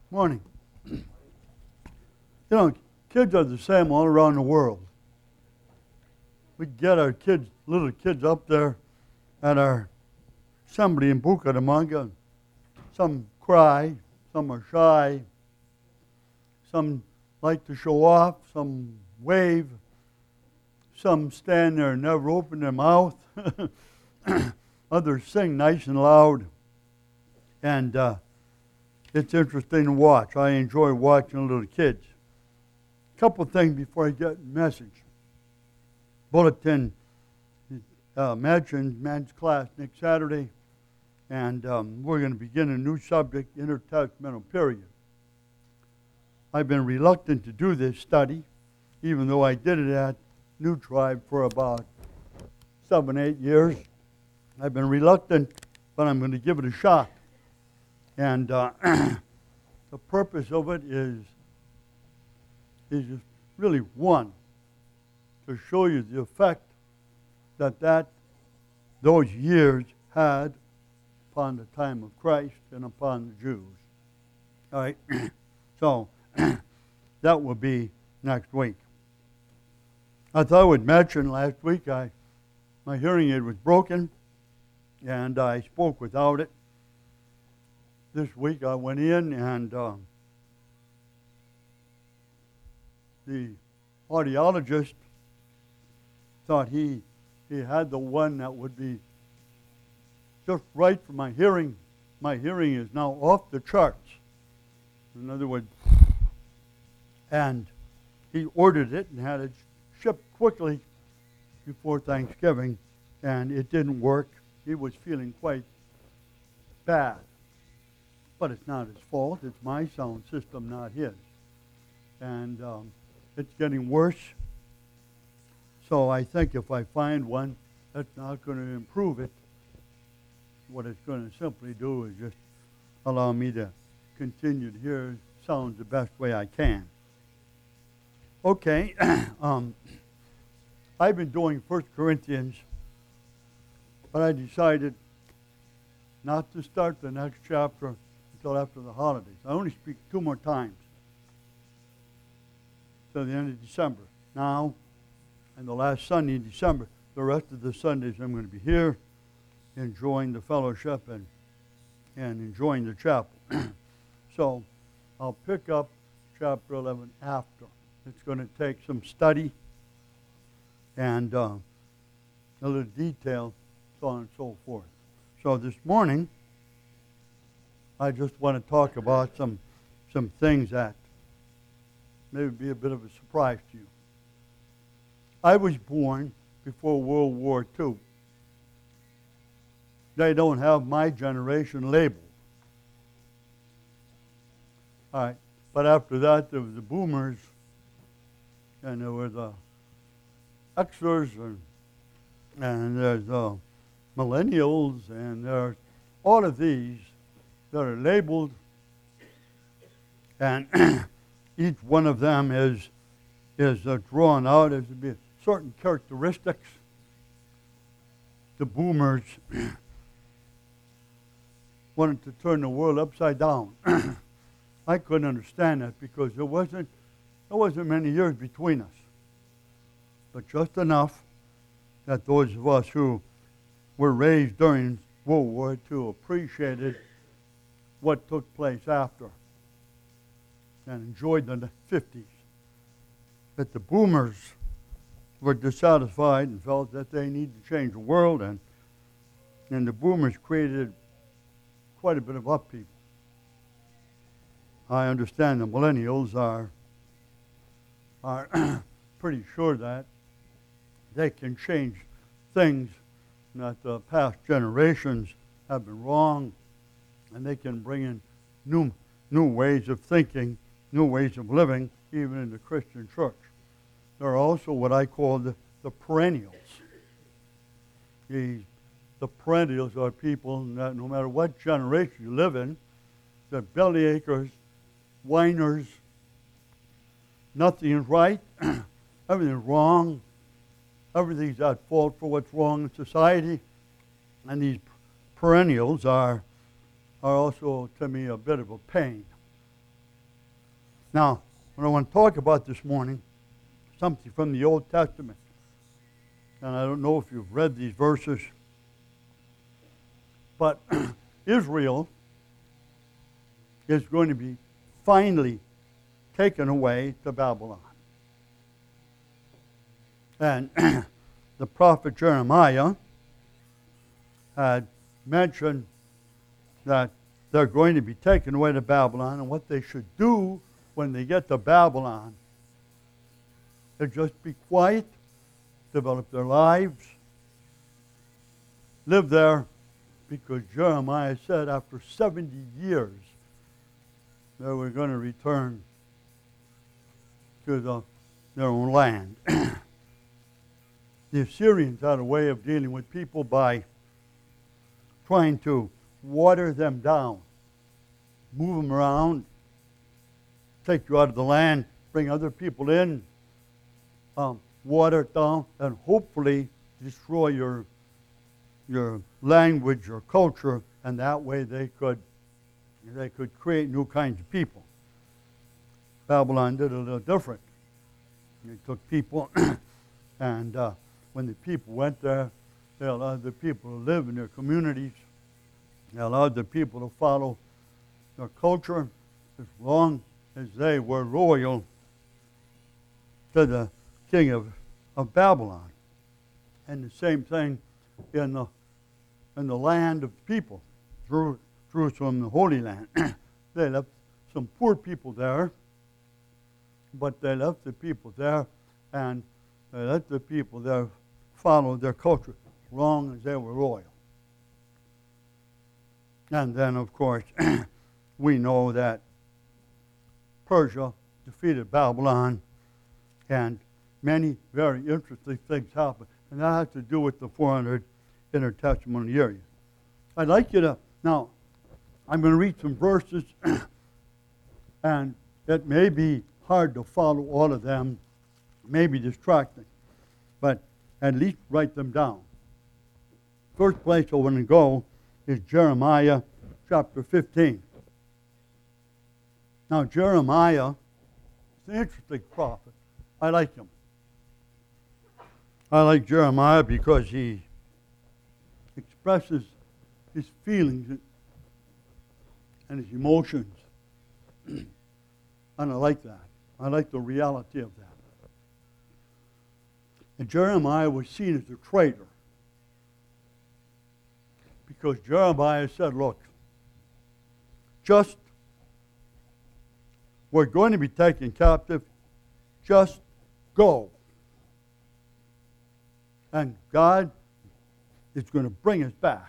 Morning. You know, kids are the same all around the world. We get our kids, little kids up there at our assembly in Bucaramanga. Some cry, some are shy, some like to show off, some wave, some stand there and never open their mouth. Others sing nice and loud. And it's interesting to watch. I enjoy watching little kids. A couple of things before I get the message. Bulletin mentions men's class next Saturday, and we're going to begin a new subject, intertestamental period. I've been reluctant to do this study, even though I did it at New Tribe for about 7-8 years. I've been reluctant, but I'm going to give it a shot. And the purpose of it is just really one, to show you the effect that those years had upon the time of Christ and upon the Jews. All right, so that will be next week. I thought I would mention last week my hearing aid was broken, and I spoke without it. This week I went in and the audiologist thought he had the one that would be just right for my hearing. My hearing is now off the charts. In other words, and he ordered it and had it shipped quickly before Thanksgiving, and it didn't work. He was feeling quite bad. But it's not his fault. It's my sound system, not his. And it's getting worse. So I think if I find one, that's not going to improve it. What it's going to simply do is just allow me to continue to hear sounds the best way I can. Okay. I've been doing 1 Corinthians, but I decided not to start the next chapter until after the holidays. I only speak 2 more times till the end of December. Now, and the last Sunday in December. The rest of the Sundays I'm going to be here, enjoying the fellowship and enjoying the chapel. So I'll pick up chapter 11 after. It's going to take some study and a little detail, so on and so forth. So this morning, I just want to talk about some things that may be a bit of a surprise to you. I was born before World War II. They don't have my generation labeled. All right. But after that, there was the boomers, and there were the Xers, and there's the millennials, and there's all of these that are labeled, and each one of them is drawn out as to be certain characteristics. The boomers wanted to turn the world upside down. I couldn't understand that because there wasn't many years between us, but just enough that those of us who were raised during World War II appreciated what took place after and enjoyed the 50s. That the boomers were dissatisfied and felt that they needed to change the world, and the boomers created quite a bit of upheaval. I understand the millennials are pretty sure that they can change things that the past generations have been wrong, and they can bring in new ways of thinking, new ways of living, even in the Christian church. There are also what I call the perennials. The perennials are people that no matter what generation you live in, they're bellyachers, whiners, nothing is right, everything's wrong, everything's at fault for what's wrong in society. And these perennials are also, to me, a bit of a pain. Now, what I want to talk about this morning, something from the Old Testament. And I don't know if you've read these verses, but Israel is going to be finally taken away to Babylon. And the prophet Jeremiah had mentioned that they're going to be taken away to Babylon, and what they should do when they get to Babylon is just be quiet, develop their lives, live there, because Jeremiah said after 70 years they were going to return to their own land. The Assyrians had a way of dealing with people by trying to water them down, move them around, take you out of the land, bring other people in, water it down, and hopefully destroy your language, your culture, and that way they could create new kinds of people. Babylon did it a little different. They took people, and when the people went there, they allowed the people to live in their communities. They allowed the people to follow their culture as long as they were loyal to the king of Babylon. And the same thing in the land of people, Jerusalem, the Holy Land. They left some poor people there, but they left the people there, and they let the people there follow their culture as long as they were loyal. And then, of course, we know that Persia defeated Babylon, and many very interesting things happened. And that has to do with the 400 intertestamental years. I'd like you to, now, I'm going to read some verses, and it may be hard to follow all of them, may be distracting, but at least write them down. First place I want to go is Jeremiah chapter 15. Now, Jeremiah is an interesting prophet. I like him. I like Jeremiah because he expresses his feelings and his emotions. And I like that. I like the reality of that. And Jeremiah was seen as a traitor, because Jeremiah said, look, we're going to be taken captive, just go. And God is going to bring us back.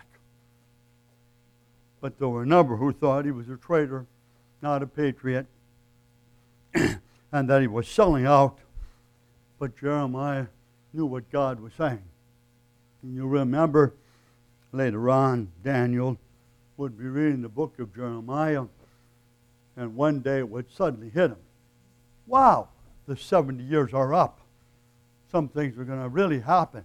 But there were a number who thought he was a traitor, not a patriot, and that he was selling out. But Jeremiah knew what God was saying. And you remember later on, Daniel would be reading the book of Jeremiah, and one day it would suddenly hit him. Wow, the 70 years are up. Some things are going to really happen.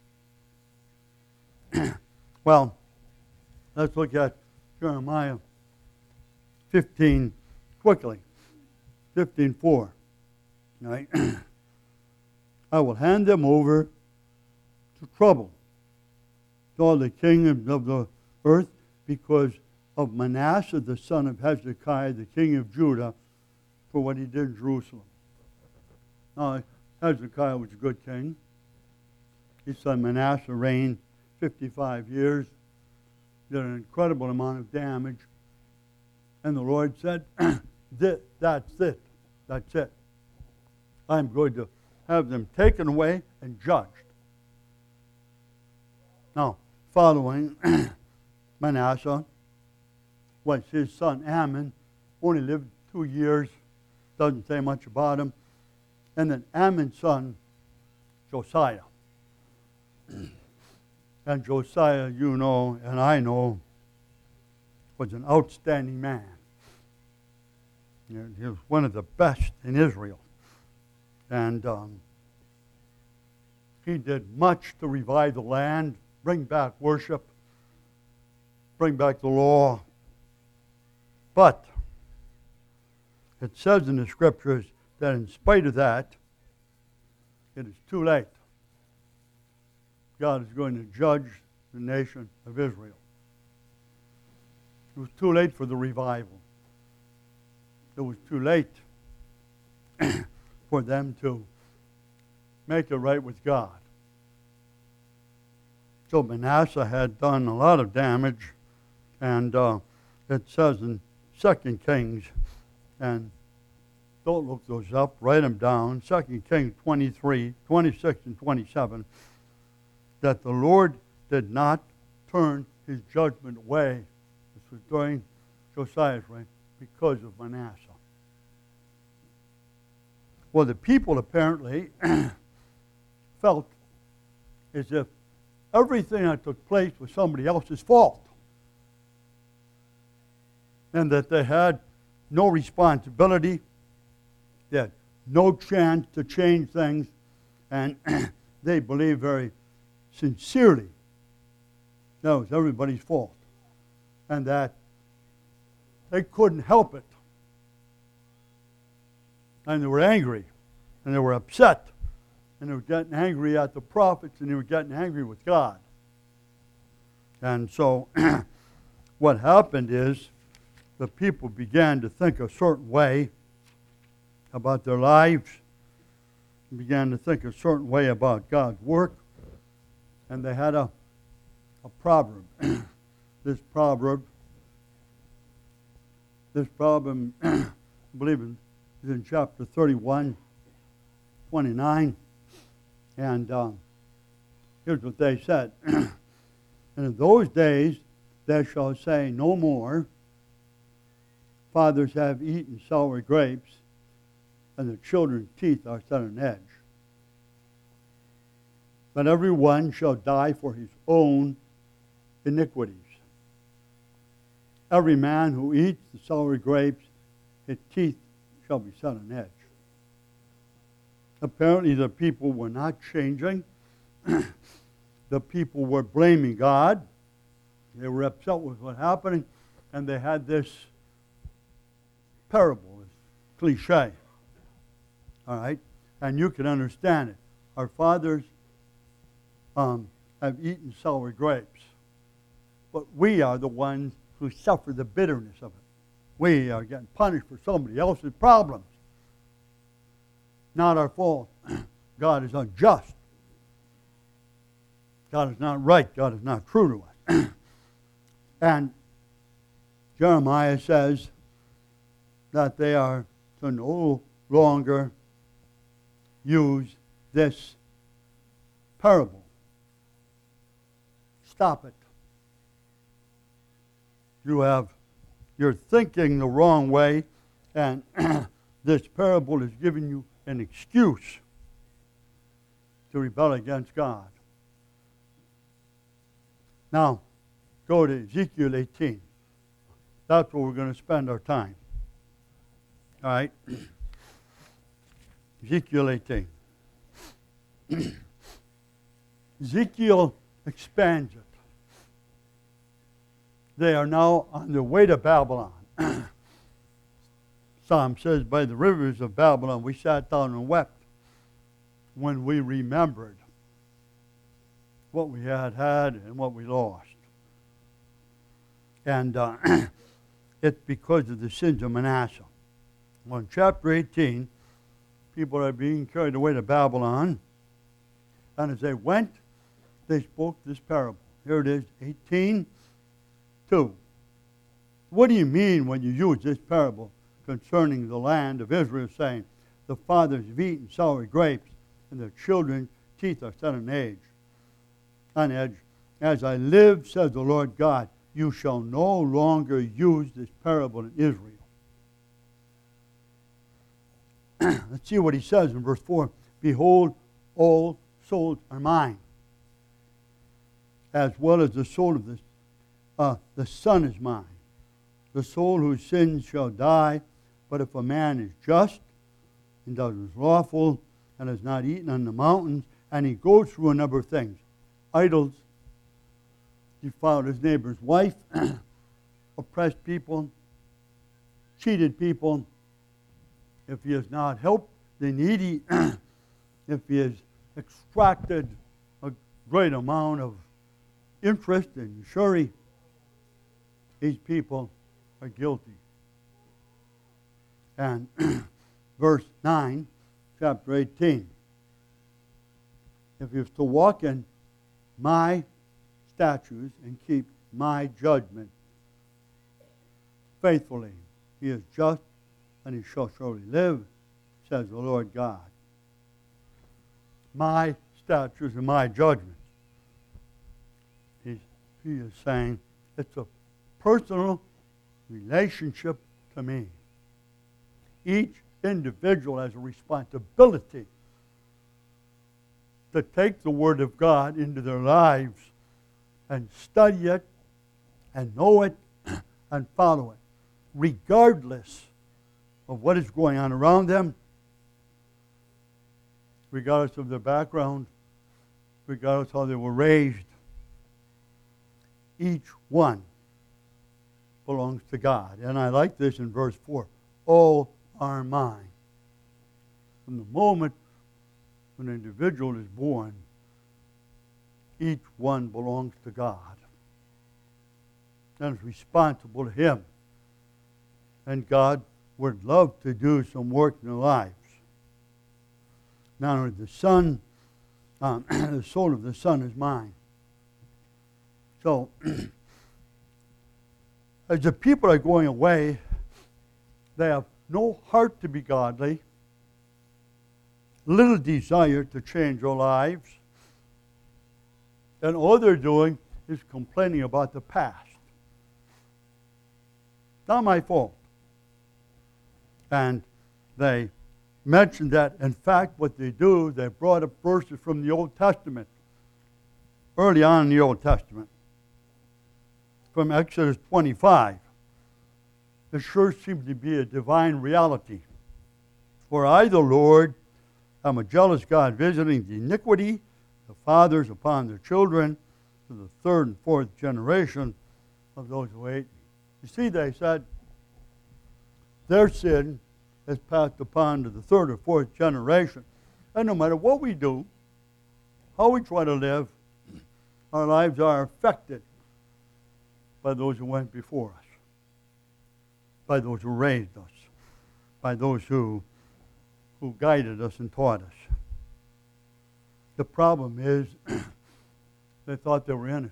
Well, let's look at Jeremiah 15 quickly. 15:4. Right? I will hand them over to trouble, to all the kingdoms of the earth, because of Manasseh the son of Hezekiah, the king of Judah, for what he did in Jerusalem. Now, Hezekiah was a good king. His son Manasseh reigned 55 years, did an incredible amount of damage. And the Lord said, that's it. That's it. I'm going to have them taken away and judged. Now, following Manasseh was his son Ammon, only lived 2 years, doesn't say much about him. And then Ammon's son, Josiah. And Josiah, you know, and I know, was an outstanding man. He was one of the best in Israel. And he did much to revive the land, bring back worship, bring back the law. But it says in the scriptures that in spite of that, it is too late. God is going to judge the nation of Israel. It was too late for the revival. It was too late for them to make it right with God. So Manasseh had done a lot of damage, and it says in 2 Kings, and don't look those up, write them down, 2 Kings 23, 26 and 27, that the Lord did not turn his judgment away. This was during Josiah's reign because of Manasseh. Well, the people apparently felt as if everything that took place was somebody else's fault, and that they had no responsibility, they had no chance to change things, and they believed very sincerely that was everybody's fault, and that they couldn't help it. And they were angry, and they were upset, and they were getting angry at the prophets, and they were getting angry with God. And so what happened is the people began to think a certain way about their lives, began to think a certain way about God's work, and they had a proverb. This proverb, I believe is in chapter 31, 29, and here's what they said. And in those days they shall say no more, fathers have eaten sour grapes, and the children's teeth are set on edge. But every one shall die for his own iniquities. Every man who eats the sour grapes, his teeth shall be set on edge. Apparently the people were not changing. The people were blaming God. They were upset with what happened, and they had this parable, this cliche. All right? And you can understand it. Our fathers have eaten sour grapes, but we are the ones who suffer the bitterness of it. We are getting punished for somebody else's problems. Not our fault. God is unjust. God is not right. God is not true to us. And Jeremiah says that they are to no longer use this parable. Stop it. You're thinking the wrong way, and this parable is giving you an excuse to rebel against God. Now, go to Ezekiel 18. That's where we're going to spend our time. All right? Ezekiel 18. Ezekiel expands it. They are now on their way to Babylon. Psalm says, by the rivers of Babylon we sat down and wept when we remembered what we had and what we lost. And it's because of the sins of Manasseh. Well, in chapter 18, people are being carried away to Babylon. And as they went, they spoke this parable. Here it is, 18:2. What do you mean when you use this parable concerning the land of Israel, saying, the fathers have eaten sour grapes, and their children's teeth are set on edge? As I live, says the Lord God, you shall no longer use this parable in Israel. Let's see what he says in verse 4. Behold, all souls are mine, as well as the soul of the Son is mine. The soul whose sins shall die, but if a man is just and does what is lawful and has not eaten on the mountains, and he goes through a number of things, idols, defiled his neighbor's wife, oppressed people, cheated people, if he has not helped the needy, if he has extracted a great amount of interest and usury, these people are guilty. And verse 9, chapter 18. If you have to walk in my statutes and keep my judgment faithfully, he is just and he shall surely live, says the Lord God. My statutes and my judgments. He is saying it's a personal relationship to me. Each individual has a responsibility to take the Word of God into their lives and study it and know it and follow it, regardless of what is going on around them, regardless of their background, regardless of how they were raised. Each one belongs to God. And I like this in verse 4. All are mine. From the moment when an individual is born, each one belongs to God and is responsible to Him. And God would love to do some work in their lives. Not only the Son, the soul of the Son is mine. So, as the people are going away, they have no heart to be godly, little desire to change their lives, and all they're doing is complaining about the past. Not my fault. And they mentioned that, in fact, what they do, they brought up verses from the Old Testament, early on in the Old Testament, from Exodus 25. It sure seems to be a divine reality. For I, the Lord, am a jealous God, visiting the iniquity of the fathers upon their children to the third and fourth generation of those who hate me. You see, they said, their sin is passed upon to the third or fourth generation. And no matter what we do, how we try to live, our lives are affected by those who went before us, by those who raised us, by those who guided us and taught us. The problem is they thought they were innocent.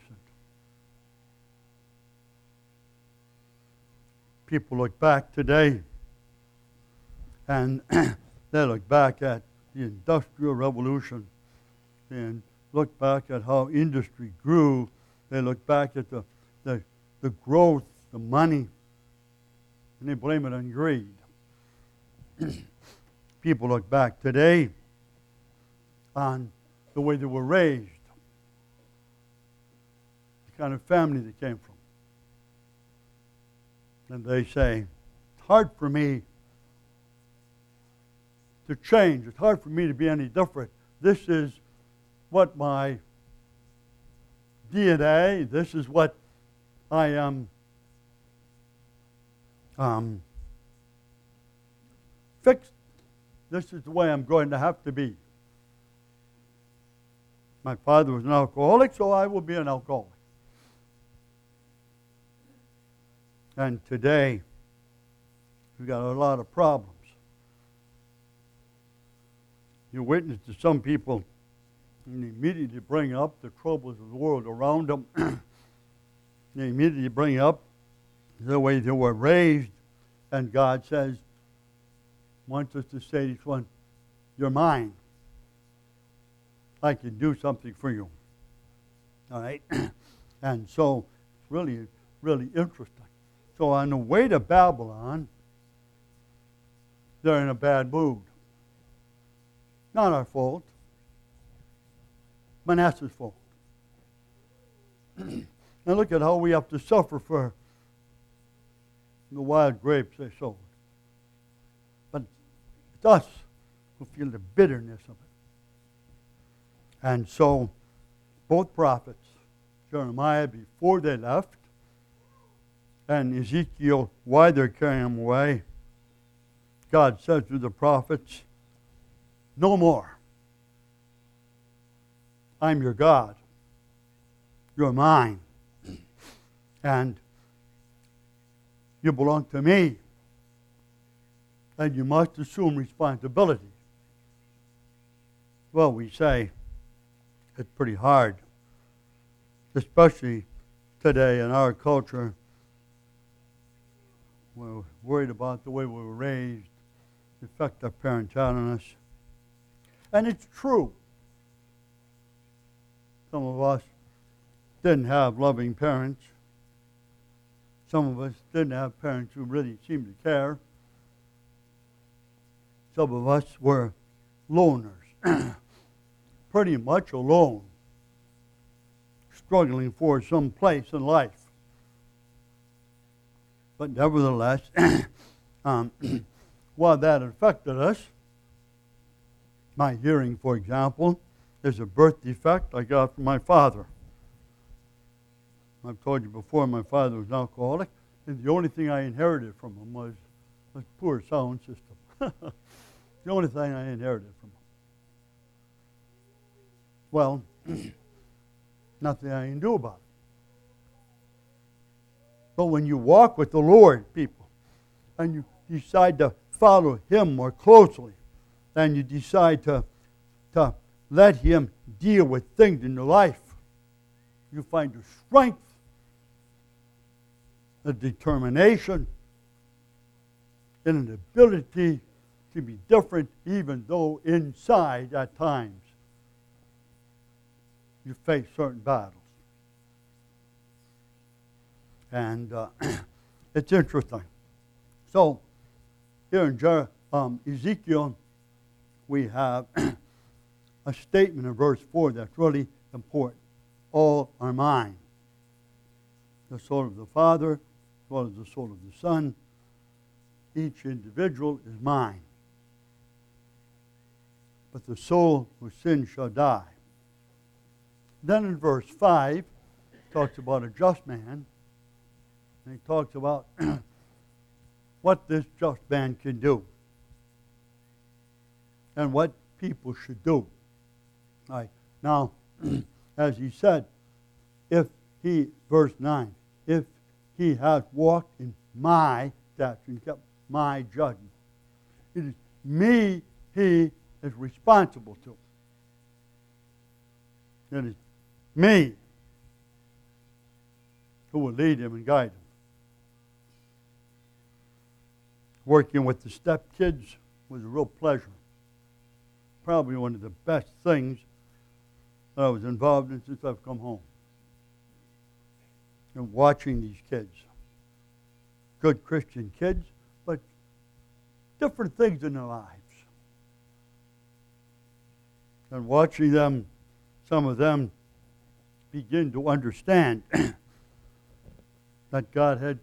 People look back today and they look back at the Industrial Revolution and look back at how industry grew. They look back at the growth, the money, and they blame it on greed. People look back today on the way they were raised, the kind of family they came from. And they say, it's hard for me to change. It's hard for me to be any different. This is what my DNA, this is what I am fixed. This is the way I'm going to have to be. My father was an alcoholic, so I will be an alcoholic. And today, we've got a lot of problems. You witness to some people, and they immediately bring up the troubles of the world around them. They immediately bring up the way they were raised, and God says, wants us to say to each one, you're mine. I can do something for you. All right? And so, it's really, really interesting. So on the way to Babylon, they're in a bad mood. Not our fault. Manasseh's fault. And look at how we have to suffer for the wild grapes they sowed. But it's us who feel the bitterness of it. And so, both prophets, Jeremiah before they left, and Ezekiel, why they're carrying them away, God said to the prophets, no more. I'm your God. You're mine. And you belong to me. And you must assume responsibility. Well, we say it's pretty hard, especially today in our culture. We're worried about the way we were raised, the effect our parents had on us. And it's true. Some of us didn't have loving parents. Some of us didn't have parents who really seemed to care. Some of us were loners, pretty much alone, struggling for some place in life. But nevertheless, while that affected us, my hearing, for example, is a birth defect I got from my father. I've told you before, my father was an alcoholic, and the only thing I inherited from him was a poor sound system. The only thing I inherited from him. Well, nothing I can do about it. But when you walk with the Lord, people, and you decide to follow Him more closely, and you decide to let Him deal with things in your life, you find the strength, the determination, and an ability to be different, even though inside at times you face certain battles. And it's interesting. So here in Ezekiel, we have a statement in verse 4 that's really important. All are mine. The soul of the Father, as well as the soul of the Son. Each individual is mine. But the soul who sins shall die. Then in verse 5, it talks about a just man. And he talks about what this just man can do. And what people should do. All right. Now, as he said, verse 9, if he has walked in my statutes and kept my judgment, it is me he is responsible to. It is me who will lead him and guide him. Working with the stepkids was a real pleasure. Probably one of the best things that I was involved in since I've come home. And watching these kids. Good Christian kids, but different things in their lives. And watching them, some of them begin to understand that God had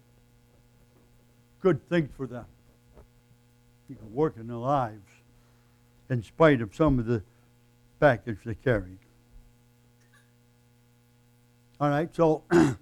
good things for them. He could work in their lives in spite of some of the baggage they carried. All right, so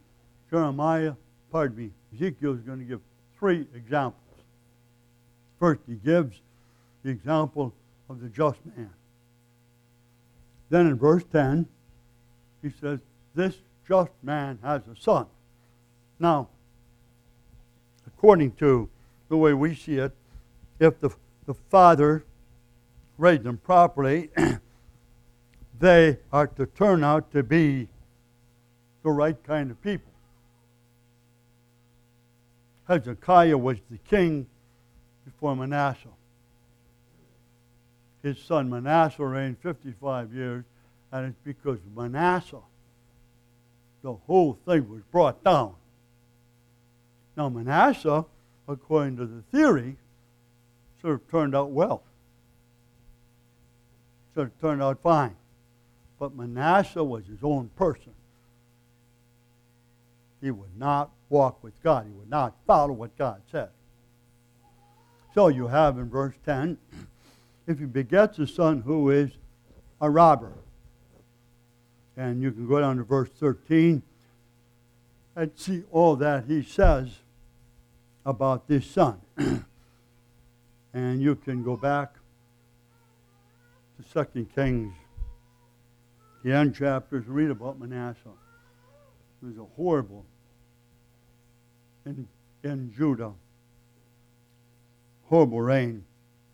Ezekiel is going to give 3 examples. First, he gives the example of the just man. Then in verse 10, he says, this just man has a son. Now, according to the way we see it, if the father raised them properly, they are to turn out to be the right kind of people. Hezekiah was the king before Manasseh. His son Manasseh reigned 55 years, and it's because of Manasseh the whole thing was brought down. Now Manasseh, according to the theory, sort of turned out well. Sort of turned out fine. But Manasseh was his own person. He would not walk with God. He would not follow what God said. So you have in verse 10, if he begets a son who is a robber. And you can go down to verse 13 and see all that he says about this son. And you can go back to 2 Kings, the end chapters, and read about Manasseh. It was a horrible in Judah. Horrible reign.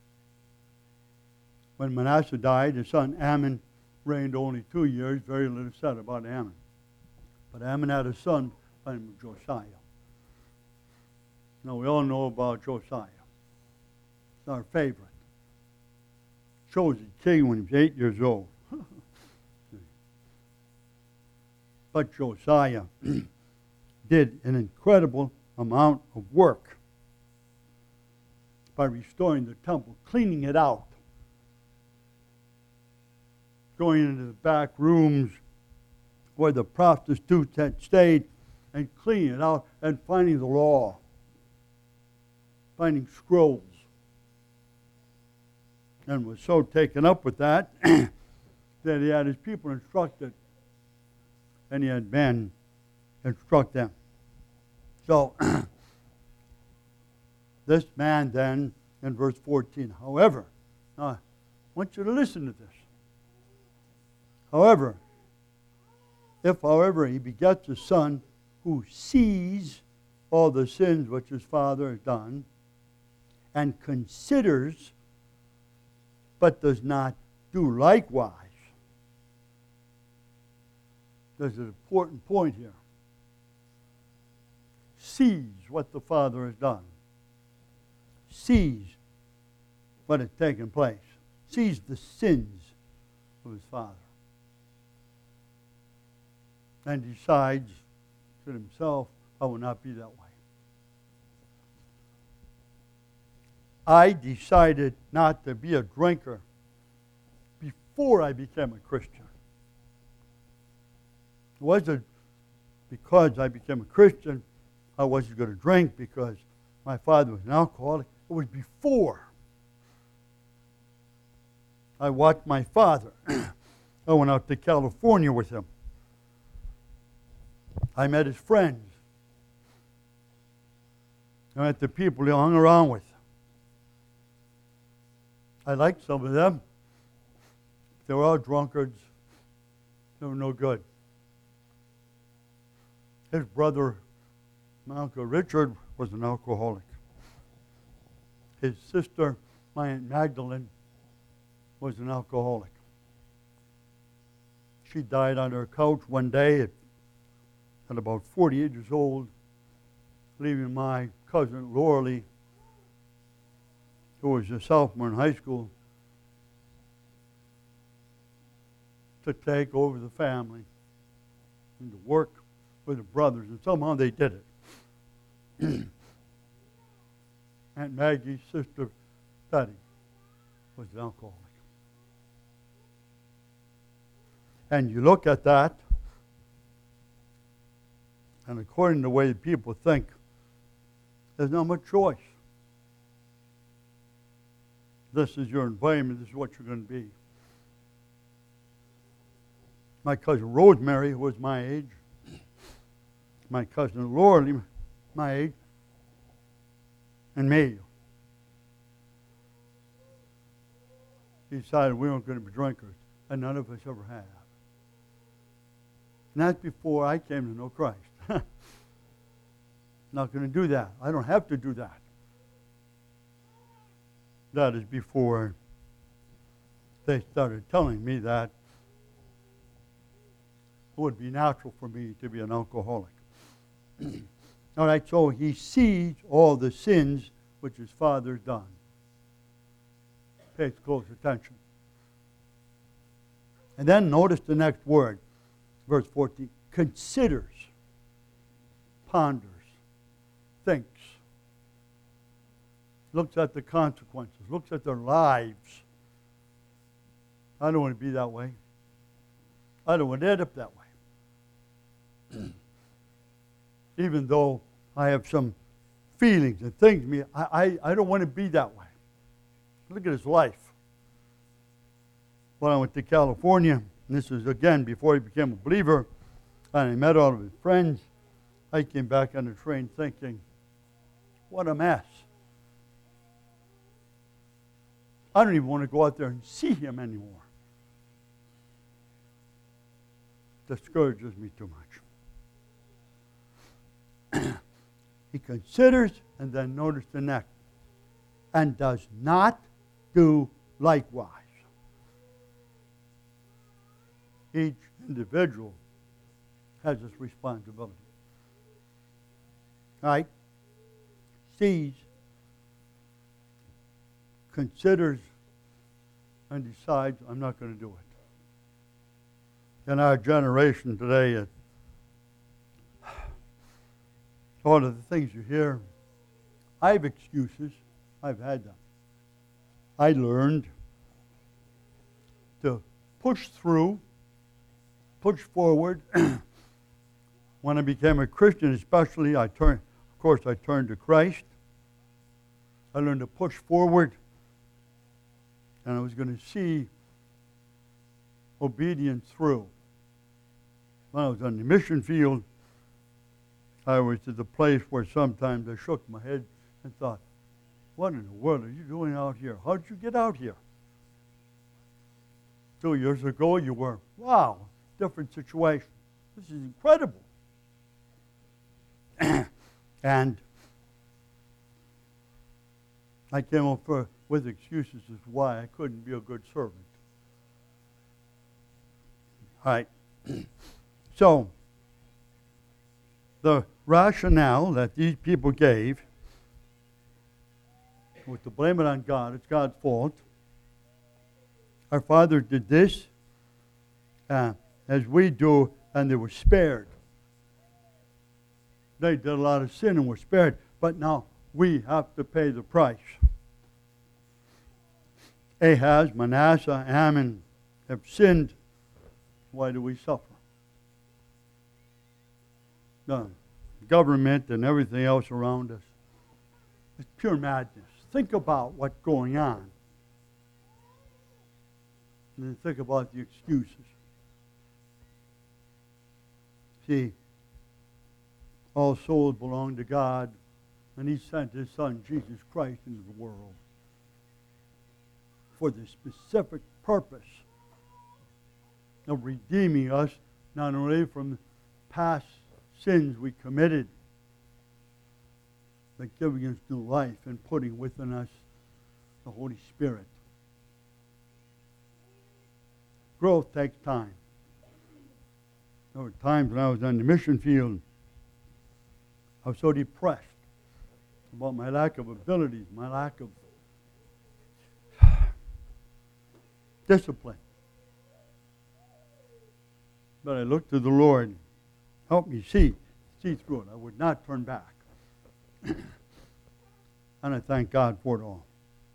When Manasseh died, his son Amon reigned only 2 years. Very little said about Amon. But Amon had a son by the name of Josiah. Now, we all know about Josiah. He's our favorite. Chosen king when he was 8 years old. But Josiah did an incredible amount of work by restoring the temple, cleaning it out, going into the back rooms where the prostitutes had stayed and cleaning it out and finding the law, finding scrolls, and was so taken up with that that he had his people instructed, and he had men instruct them. So, this man then, in verse 14, however, now I want you to listen to this. However, if, however, he begets a son who sees all the sins which his father has done and considers but does not do likewise, there's an important point here. Sees what the father has done. Sees what has taken place. Sees the sins of his father. And decides to himself, I will not be that way. I decided not to be a drinker before I became a Christian. It wasn't because I became a Christian I wasn't going to drink because my father was an alcoholic. It was before. I watched my father. I went out to California with him. I met his friends. I met the people he hung around with. I liked some of them. They were all drunkards. They were no good. His brother, my Uncle Richard, was an alcoholic. His sister, my Aunt Magdalene, was an alcoholic. She died on her couch one day at about 48 years old, leaving my cousin Loralee, who was a sophomore in high school, to take over the family and to work with the brothers, and somehow they did it. Aunt Maggie's sister, Betty, was an alcoholic. And you look at that, and according to the way people think, there's not much choice. This is your environment, this is what you're going to be. My cousin Rosemary, who was my age, my cousin Loralee, my age, and me, decided we weren't going to be drinkers, and none of us ever have. And that's before I came to know Christ. Not going to do that. I don't have to do that. That is before they started telling me that it would be natural for me to be an alcoholic. All right, so he sees all the sins which his father's done. Pays close attention. And then notice the next word, verse 14. Considers, ponders, thinks, looks at the consequences, looks at their lives. I don't want to be that way. I don't want to end up that way. Even though I have some feelings and things in me, I don't want to be that way. Look at his life. When I went to California, and this was again before he became a believer, and I met all of his friends, I came back on the train thinking, what a mess. I don't even want to go out there and see him anymore. Discourages me too much. He considers, and then notice the next, and does not do likewise. Each individual has this responsibility. Right? Sees, considers, and decides, I'm not going to do it. In our generation today, all of the things you hear, I have excuses. I've had them. I learned to push through, push forward. When I became a Christian, especially, I turned to Christ. I learned to push forward, and I was going to see obedience through. When I was on the mission field, I was at the place where sometimes I shook my head and thought, what in the world are you doing out here? How did you get out here? 2 years ago, you were, wow, different situation. This is incredible. And I came up with excuses as to why I couldn't be a good servant. All right. So, the rationale that these people gave was to blame it on God. It's God's fault. Our father did this as we do, and they were spared. They did a lot of sin and were spared, but now we have to pay the price. Ahaz, Manasseh, Ammon have sinned. Why do we suffer? The government and everything else around us. It's pure madness. Think about what's going on. And then think about the excuses. See, all souls belong to God, and He sent His Son, Jesus Christ, into the world for the specific purpose of redeeming us not only from past sins we committed, but giving us new life and putting within us the Holy Spirit. Growth takes time. There were times when I was on the mission field, I was so depressed about my lack of abilities, my lack of discipline. But I looked to the Lord, help me see through it. I would not turn back. And I thank God for it all.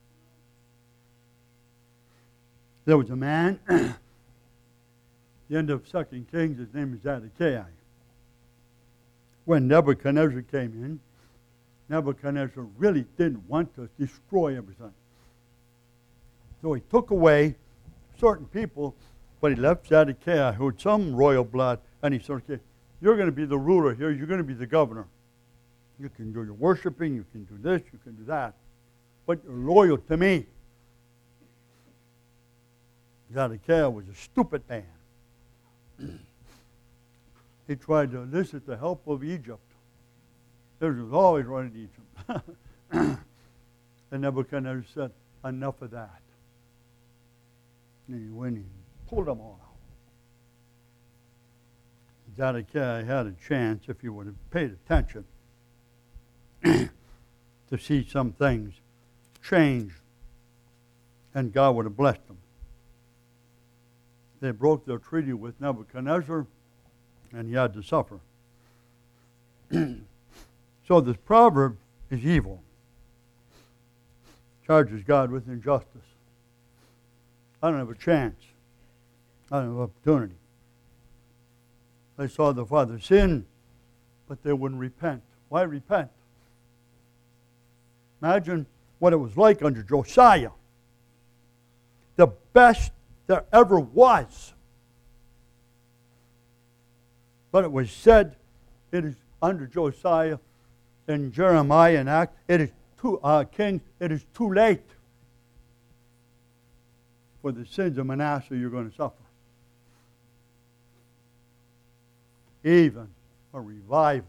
There was a man, the end of 2 Kings, his name is Zedekiah. When Nebuchadnezzar came in, Nebuchadnezzar really didn't want to destroy everything. So he took away certain people, but he left Zedekiah, who had some royal blood, and he said, okay, you're going to be the ruler here, you're going to be the governor. You can do your worshiping, you can do this, you can do that, but you're loyal to me. Zedekiah was a stupid man. He tried to elicit the help of Egypt. Israel was always running Egypt. And Nebuchadnezzar said, enough of that. And he went and pulled them all out. Zedekiah had a chance, if he would have paid attention, to see some things change, and God would have blessed them. They broke their treaty with Nebuchadnezzar, and he had to suffer. So this proverb is evil. Charges God with injustice. I don't have a chance. I don't have opportunity. They saw the father sin, but they wouldn't repent. Why repent? Imagine what it was like under Josiah. The best there ever was. But it was said, it is under Josiah, in Jeremiah and Acts, it is too late. for the sins of Manasseh, you're going to suffer. Even a revival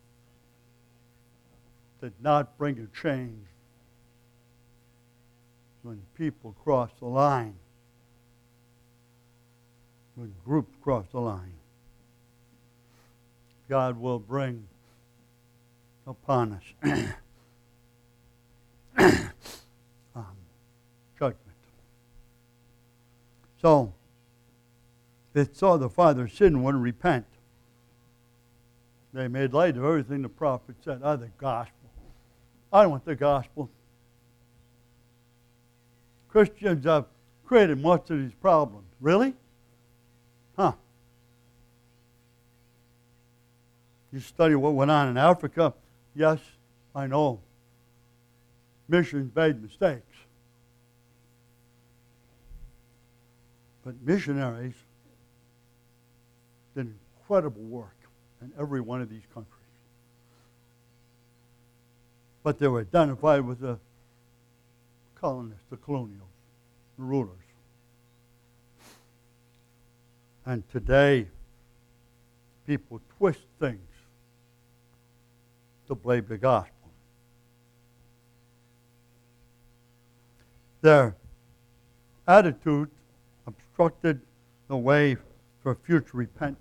did not bring a change when people cross the line, when groups cross the line. God will bring upon us judgment. So, they saw the father sin and wouldn't repent. They made light of everything the prophet said. The gospel. I don't want the gospel. Christians have created most of these problems. Really? Huh. You study what went on in Africa. Yes, I know. Missions made mistakes. But missionaries did incredible work in every one of these countries. But they were identified with the colonists, the colonials, the rulers. And today, people twist things to blame the gospel. Their attitude obstructed the way for future repentance.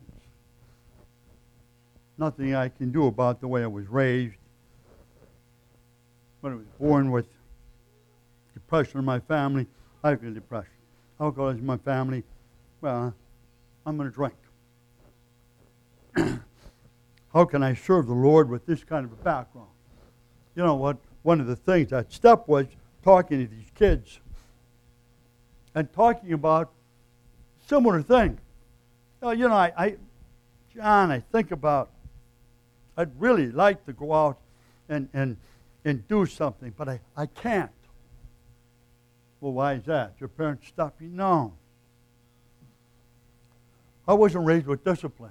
Nothing I can do about the way I was raised. When I was born with depression in my family, I had depression. Alcoholism in my family, well, I'm going to drink. How can I serve the Lord with this kind of a background? You know what? One of the things, that step was talking to these kids and talking about similar things. John, I think about, I'd really like to go out and do something, but I can't. Well, why is that? Your parents stop you? No. I wasn't raised with discipline.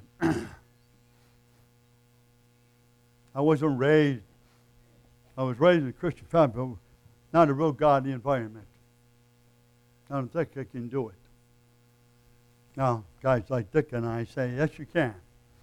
I was raised in a Christian family, but not a real godly environment. I don't think I can do it. Now, guys like Dick and I say, yes, you can.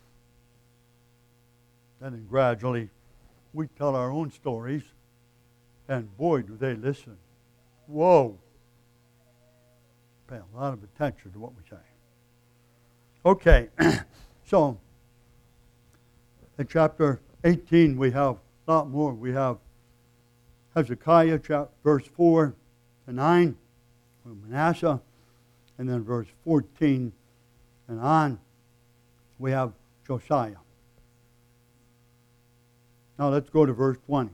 And then gradually, we tell our own stories, and boy, do they listen. Whoa. Pay a lot of attention to what we say. Okay, so in chapter 18, we have a lot more. We have Hezekiah, verse 4 to 9, Manasseh, and then verse 14 and on, we have Josiah. Now let's go to verse 20.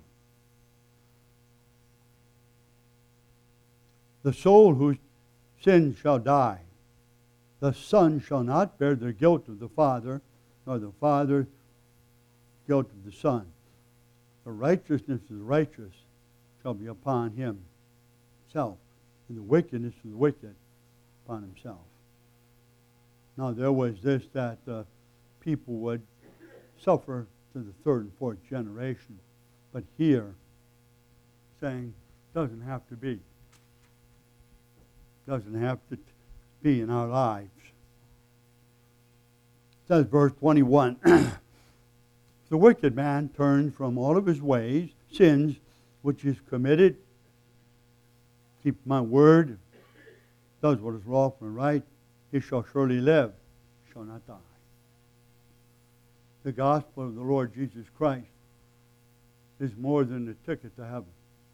The soul whose sin shall die, the son shall not bear the guilt of the father, nor the father guilt of the son. The righteousness of the righteous shall be upon himself, and the wickedness of the wicked upon himself. Now there was this, that people would suffer to the third and fourth generation, but here, saying, doesn't have to be. Doesn't have to be in our lives. It says, verse 21, the wicked man turns from all of his ways, sins which is committed, keep my word, does what is lawful and right, he shall surely live, shall not die. The gospel of the Lord Jesus Christ is more than the ticket to heaven.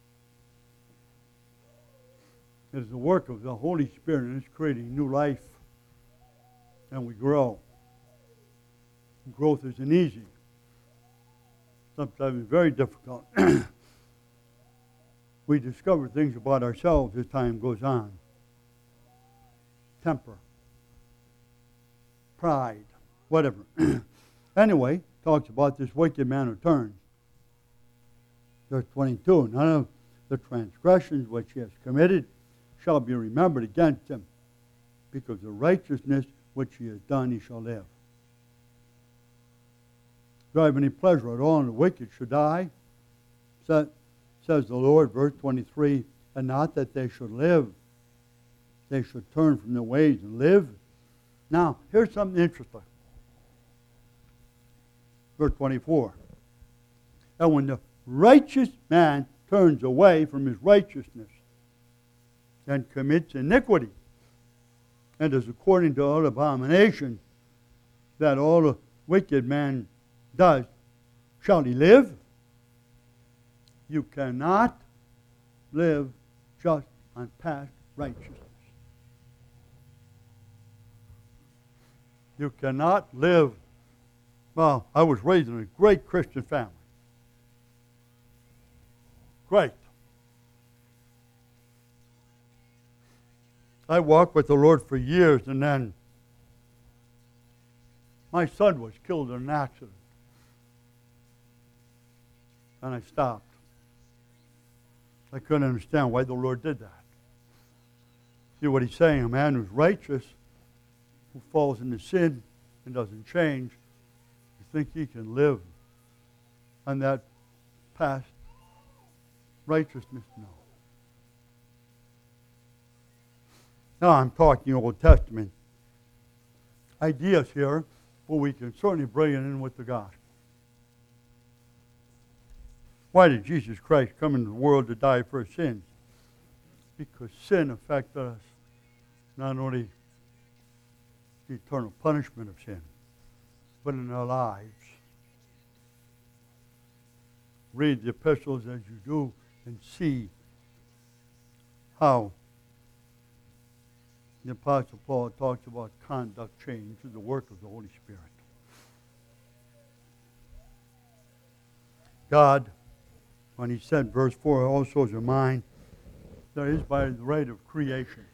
It is the work of the Holy Spirit, and it's creating new life, and we grow. Growth isn't easy. Sometimes it's very difficult. We discover things about ourselves as time goes on. Temper, pride, whatever. Anyway, talks about this wicked man who turns. Verse 22, none of the transgressions which he has committed shall be remembered against him, because the righteousness which he has done he shall live. Do I have any pleasure at all in the wicked should die? Says the Lord, verse 23, and not that they should live. they should turn from their ways and live. Now, here's something interesting. Verse 24. And when the righteous man turns away from his righteousness and commits iniquity, and is according to all abomination that all the wicked man does, shall he live? You cannot live just on past righteousness. You cannot live. Well, I was raised in a great Christian family. Great. I walked with the Lord for years, and then my son was killed in an accident. And I stopped. I couldn't understand why the Lord did that. See what he's saying? A man who's righteous, who falls into sin and doesn't change, you think he can live on that past righteousness? No. Now I'm talking Old Testament ideas here, but we can certainly bring it in with the gospel. Why did Jesus Christ come into the world to die for sins? Because sin affected us, not only the eternal punishment of sin, but in our lives. Read the epistles as you do and see how the Apostle Paul talks about conduct change through the work of the Holy Spirit. God, when he said, verse 4, all souls are mine, that is by the right of creation.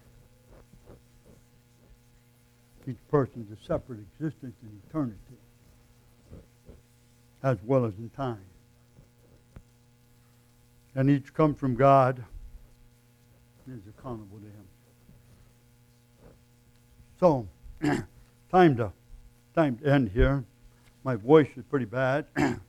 Each person is a separate existence in eternity, as well as in time. And each comes from God and is accountable to him. So, time to end here. My voice is pretty bad.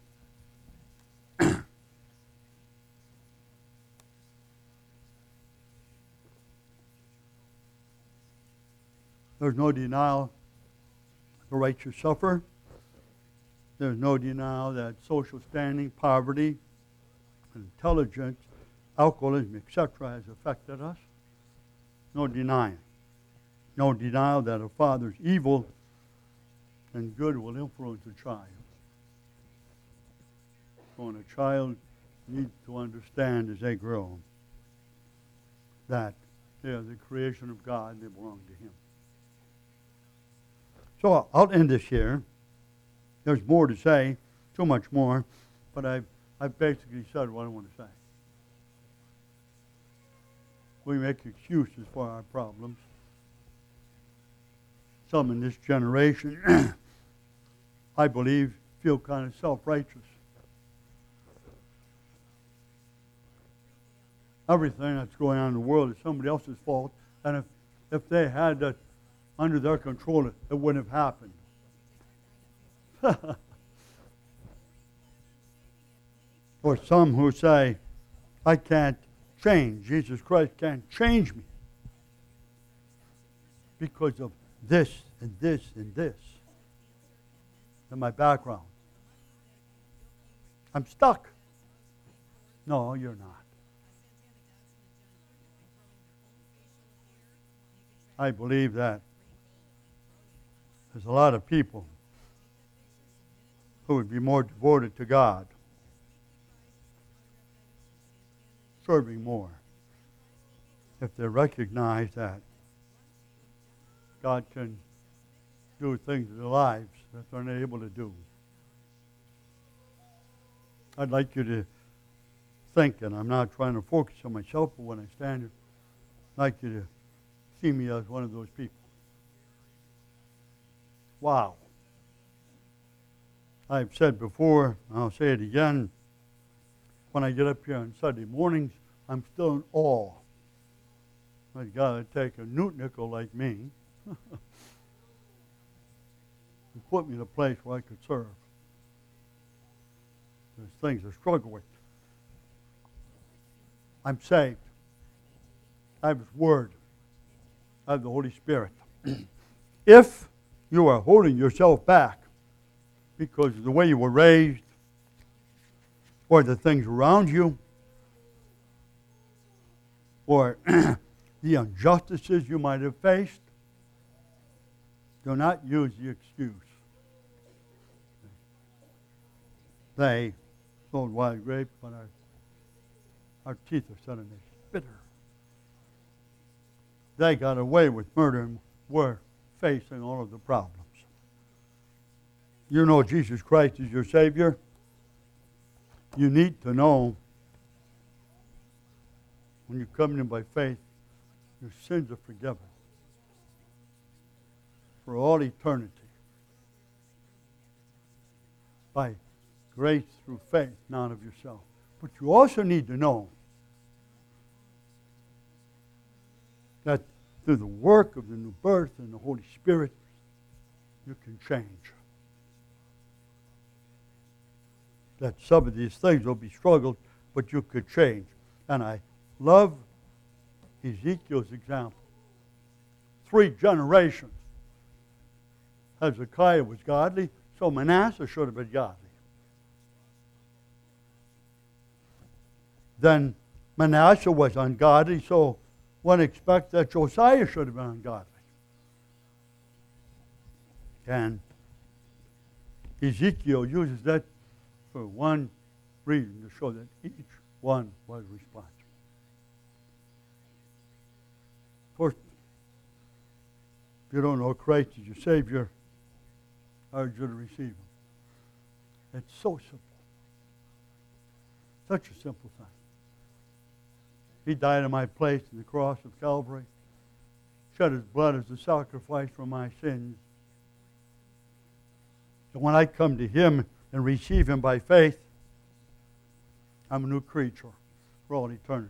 There's no denial the righteous suffer. There's no denial that social standing, poverty, intelligence, alcoholism, etc. has affected us. No denying. No denial that a father's evil and good will influence a child. So when a child needs to understand as they grow that they are the creation of God, they belong to him. So I'll end this here. There's more to say, too much more, but I've basically said what I want to say. We make excuses for our problems. Some in this generation, I believe, feel kind of self-righteous. Everything that's going on in the world is somebody else's fault, and if they had that under their control, it wouldn't have happened. Or some who say, I can't change. Jesus Christ can't change me because of this and this and this in my background. I'm stuck. No, you're not. I believe that there's a lot of people who would be more devoted to God, serving more, if they recognize that God can do things in their lives that they're not able to do. I'd like you to think, and I'm not trying to focus on myself, but when I stand here, I'd like you to see me as one of those people. Wow. I've said before, I'll say it again, when I get up here on Sunday mornings, I'm still in awe. I've got to take a newt nickel like me and put me in a place where I could serve. There's things I struggle with. I'm saved. I have His Word. of the Holy Spirit. If you are holding yourself back because of the way you were raised or the things around you or the injustices you might have faced, do not use the excuse. They sold wild grape, but our teeth are suddenly bitter. They got away with murder and were facing all of the problems. You know Jesus Christ is your Savior. You need to know when you come in by faith, your sins are forgiven for all eternity by grace through faith, not of yourself. But you also need to know that through the work of the new birth and the Holy Spirit, you can change. That some of these things will be struggled, but you could change. And I love Ezekiel's example. 3 generations. Hezekiah was godly, so Manasseh should have been godly. Then Manasseh was ungodly, so one expects that Josiah should have been ungodly. And Ezekiel uses that for one reason, to show that each one was responsible. First, if you don't know Christ as your Savior, I urge you to receive Him. It's so simple. Such a simple thing. He died in my place on the cross of Calvary, shed His blood as a sacrifice for my sins. And when I come to Him and receive Him by faith, I'm a new creature for all eternity.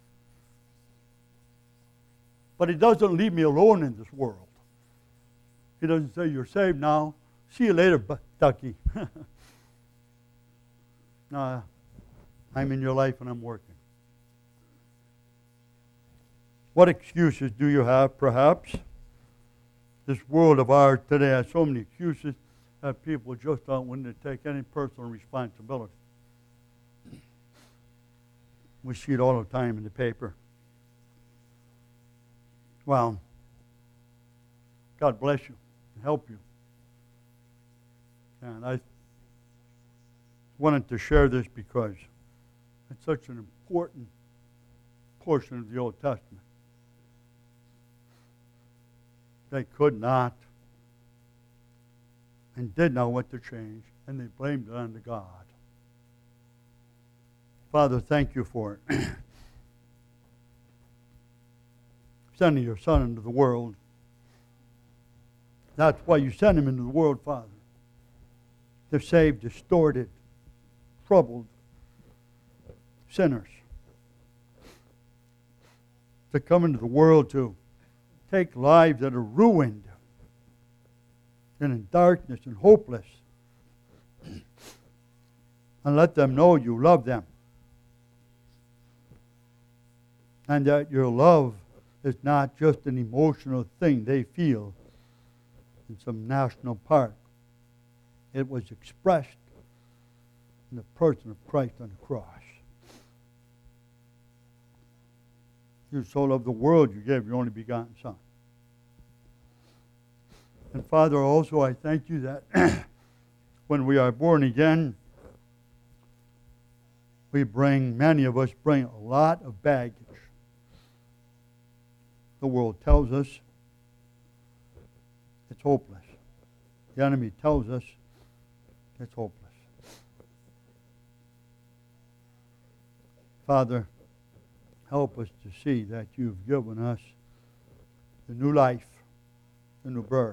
But He doesn't leave me alone in this world. He doesn't say, you're saved now. See you later, Ducky. No, I'm in your life and I'm working. What excuses do you have, perhaps? This world of ours today has so many excuses that people just aren't willing to take any personal responsibility. We see it all the time in the paper. Well, God bless you and help you. And I wanted to share this because it's such an important portion of the Old Testament. They could not and did not want to change, and they blamed it on the God. Father, thank you for sending your Son into the world. That's why you sent Him into the world, Father, to save distorted, troubled sinners, to come into the world to take lives that are ruined and in darkness and hopeless, and let them know you love them, and that your love is not just an emotional thing they feel in some national park. It was expressed in the person of Christ on the cross. You so loved the world, you gave your only begotten Son. And Father, also I thank you that when we are born again, many of us bring a lot of baggage. The world tells us it's hopeless. The enemy tells us it's hopeless. Father, help us to see that you've given us the new life, the new birth.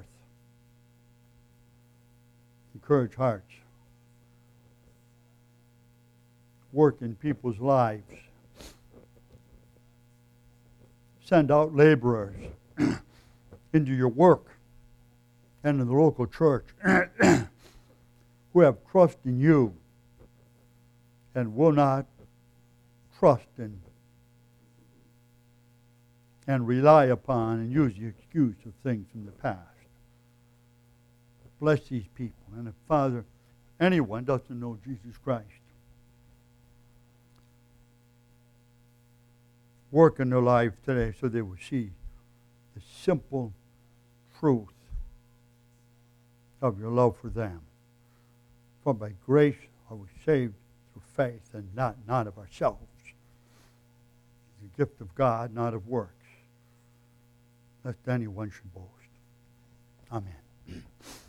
Encourage hearts. Work in people's lives. Send out laborers into your work and in the local church who have trust in you and will not trust in and rely upon and use the excuse of things from the past. Bless these people. And if, Father, anyone doesn't know Jesus Christ, work in their life today so they will see the simple truth of your love for them. For by grace are we saved through faith, and not of ourselves. It's a gift of God, not of works, lest anyone should boast. Amen.